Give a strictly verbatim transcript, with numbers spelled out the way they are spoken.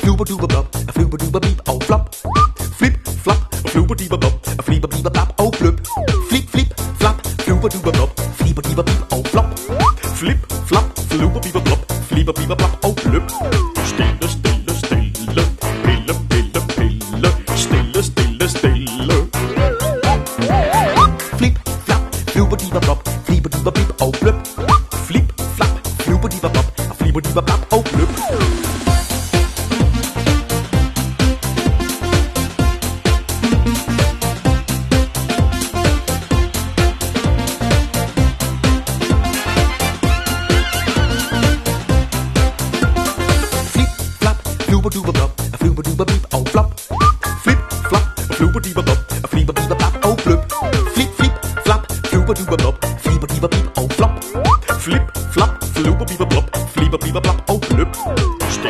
fluba duba blop, a fluba duba beep, oh flop. Flip, flop, a fluba duba blop, a fliba biba blop, oh flip. Flip, flip, flop, fluba duba blop, fliba diba beep, oh flop. Flip, flop, fluba biba blop, fliba biba blop, oh flip. Stille, stille, stille, pille, pille, pille, stille, stille, stille. Flip, flop, fluba diba blop, fliba diba beep, oh flip. Flip, flop, fluba diba blop, fliba diba blop, oh flip. Fluba duba blop, a fluba duba beep, oh flop. Flip, flop, a fluba diba blop.